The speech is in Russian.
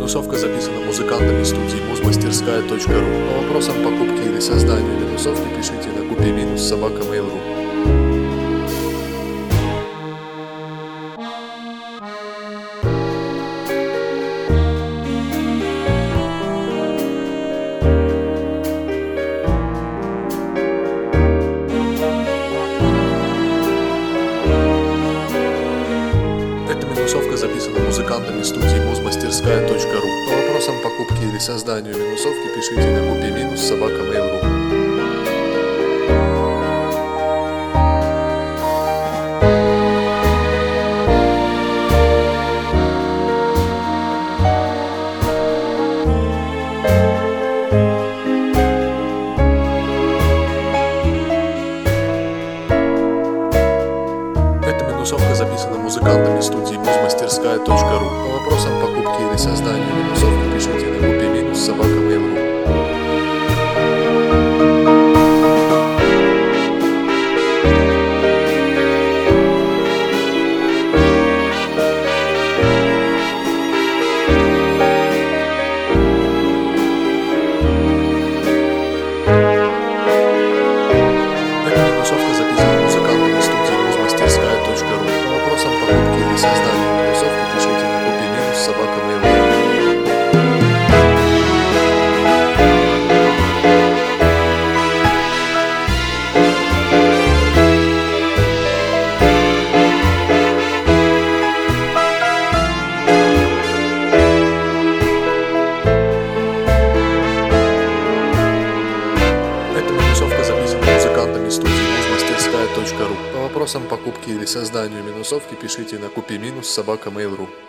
минусовка записана музыкантами студии muzmasтерская.ру. По вопросам покупки или созданию минусовки пишите на kupi-собака.mail.ru. Эта минусовка записана музыкантами студии muzmasтерская.ру. По вопросам покупки или созданию минусовки пишите на kupi-собака.mail.ru. Эта минусовка записана музыкантами студии muzmasтерская.ру. По вопросам покупки или созданию минусовки пишите на kupi-собака.mail.ru. Эта минусовка записана музыкантами студии muzmasтерская.ру. По вопросам покупки или создания минусовки пишите на kupi-собака.mail.ru. Эта минусовка записана музыкантами студии muzmasтерская.ру. По вопросам покупки или созданию минусовки пишите на kupi-собака.mail.ru.